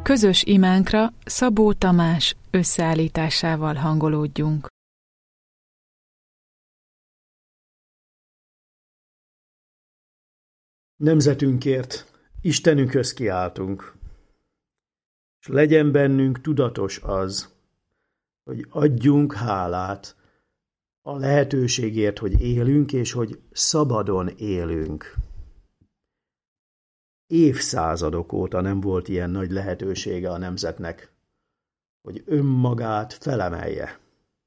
Közös imánkra Szabó Tamás összeállításával hangolódjunk. Nemzetünkért Istenünkhöz kiáltunk, és legyen bennünk tudatos az, hogy adjunk hálát a lehetőségért, hogy élünk, és hogy szabadon élünk. Évszázadok óta nem volt ilyen nagy lehetősége a nemzetnek, hogy önmagát felemelje.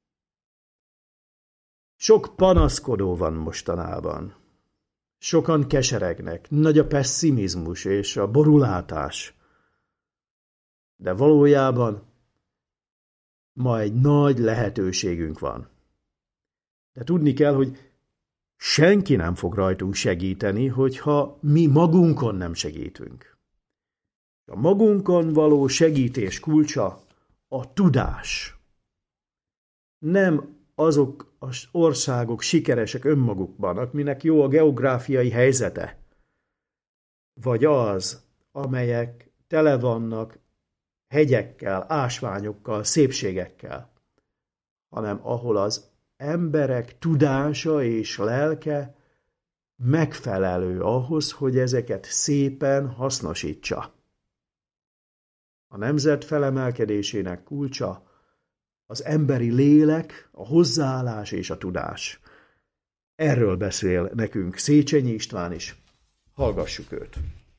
Sok panaszkodó van mostanában. Sokan keseregnek, nagy a pesszimizmus és a borulátás. De valójában ma egy nagy lehetőségünk van. De tudni kell, hogy senki nem fog rajtunk segíteni, hogyha mi magunkon nem segítünk. A magunkon való segítés kulcsa a tudás. Nem azok az országok sikeresek önmagukban, akinek jó a geográfiai helyzete, vagy az, amelyek tele vannak hegyekkel, ásványokkal, szépségekkel, hanem ahol az emberek tudása és lelke megfelelő ahhoz, hogy ezeket szépen hasznosítsa. A nemzet felemelkedésének kulcsa az emberi lélek, a hozzáállás és a tudás. Erről beszél nekünk Széchenyi István is. Hallgassuk őt.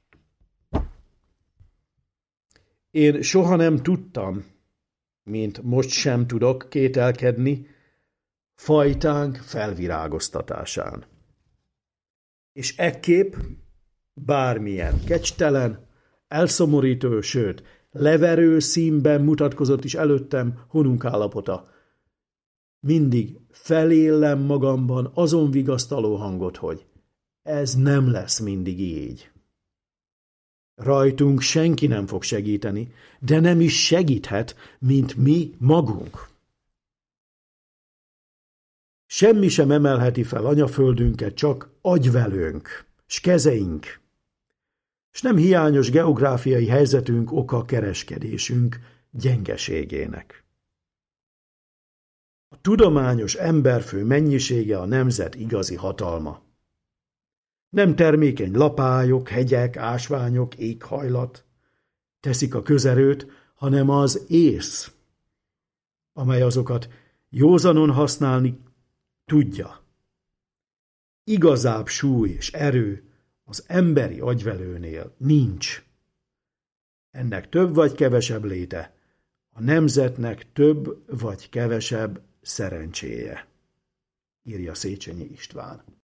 Én soha nem tudtam, mint most sem tudok kételkedni, fajtánk felvirágoztatásán. És ekképp bármilyen kecstelen, elszomorító, sőt, leverő színben mutatkozott is előttem honunk állapota. Mindig felélem magamban azon vigasztaló hangot, hogy ez nem lesz mindig így. Rajtunk senki nem fog segíteni, de nem is segíthet, mint mi magunk. Semmi sem emelheti fel anyaföldünket, csak agyvelőnk, s kezeink, s nem hiányos geográfiai helyzetünk oka kereskedésünk gyengeségének. A tudományos emberfő mennyisége a nemzet igazi hatalma. Nem termékeny lapályok, hegyek, ásványok, éghajlat teszik a közerőt, hanem az ész, amely azokat józanon használni tudja. Igazább súly és erő az emberi agyvelőnél nincs. Ennek több vagy kevesebb léte, a nemzetnek több vagy kevesebb szerencséje, írja Széchenyi István.